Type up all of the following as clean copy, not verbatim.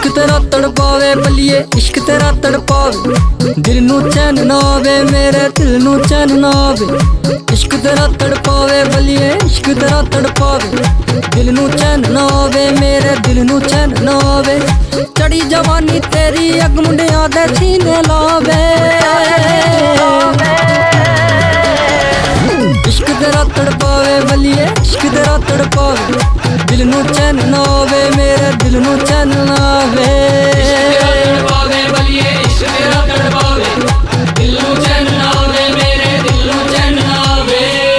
इश्क तेरा तड़पावे बलिए, इश्क तेरा तड़पावे, दिल नू चैन ना आवे, मेरे दिल नू चैन ना आवे। इश्क तेरा तड़पावे बलिए, इश्क तेरा तड़पावे, दिल नू चैन ना आवे, मेरे दिल नू चैन ना आवे। चढ़ी जवानी तेरी अग मुंडियां दे सीने लावे। इश्क तेरा तड़पावे बलिए, इश्क तेरा तड़पावे, दिल नू चैन ना आवे, मेरे दिल नू चैन ना आवे। इश्क तेरा तड़पावे बलिए, इश्क तेरा तड़पावे, दिल नू चैन ना आवे, मेरे दिल नू चैन ना आवे।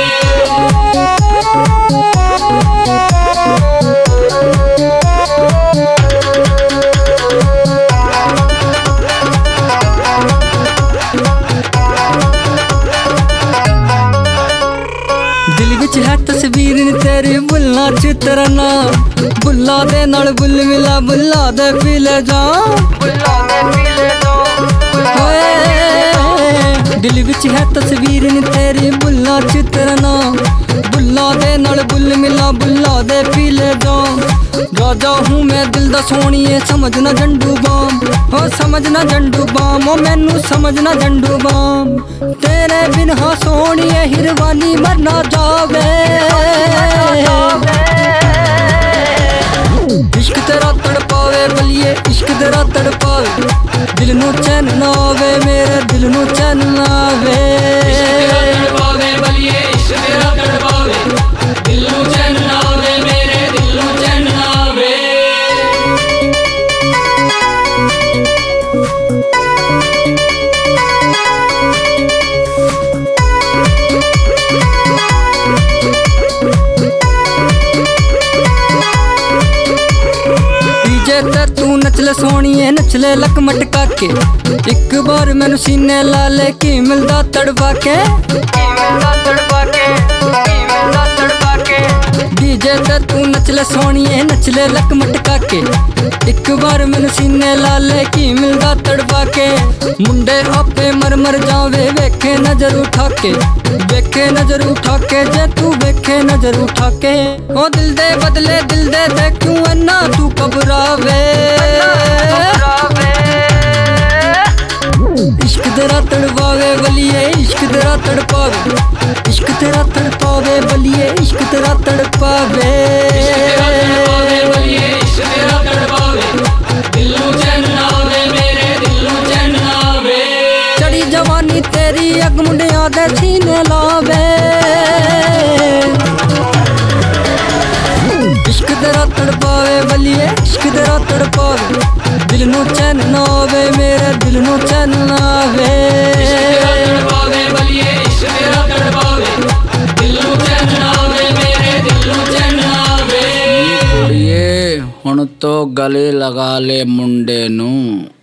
दिल विच है तस्वीर नी तेरी, बुल्ला चित्र ना, बुल्ला दे नाल बुल मिला, बुल्ला दे पीले जा। दिल विच है तस्वीर नी तेरी, बुल्ला चित्र ना, बुल्ला दे नाल बुल मिला, बुल्ला दे पीले जा। राजा हूँ मैं दिल दा सोहणीए, समझ ना जंडू बाम, हो समझ ना जंडू बाम, ओ मैनू समझ ना जंडू बाम। तेरे बिन हाँ सोहणीए हिरवानी मर ना जावे। इश्क तेरा तड़पावे बलिए, इश्क तेरा तड़पावे, दिल नू चैन ना आवे, मेरे दिल नू चैन ना आवे। इश्क तेरा तड़पावे बलिए, इश्क तेरा तड़पावे, दिल नू चैन ना आवे, मेरे दिल नू चैन ना आवे। तू नचले सोहणीए, नचले लक मटका के, एक बार मैनू सीने ला ले, की मिलदा तड़पा के। डीजे ते तू नचले सोहणीए, नचले लक मटका के, एक बार मैनू सीने ला ले, की मिलदा तड़पा के। मुंडे आपे मर मर जावे, वेखे नजर उठा के, वेखे नजर उठा के, जे तू वेखे नजर उठा के। ओ दिल दे बदले दिल दे क्यों अन्ना तू घबरावे। इश्क तेरा तड़पावे बलिए, इश्क तेरा तड़पावे, इश्क तेरा तड़पावे बलिए, इश्क तेरा तड़पावे। इश्क तेरा तड़पावे बलिए, इश्क तेरा तड़पावे, दिल नू चैन ना आवे, मेरे दिल नू चैन ना आवे। चढ़ी जवानी तेरी अग मुंडियां दे सीने लावे। इश्क तेरा तड़पावे बलिए, इश्क तेरा तड़पावे, दिल नू चैन ना आवे, मेरे दिल नू चैन ना आवे। इश्क तेरा तड़पावे बलिए, इश्क तेरा तड़पावे, दिल नू चैन ना आवे, मेरे दिल नू चैन ना आवे। कुड़िए हुण तो गले लगा ले मुंडे नू।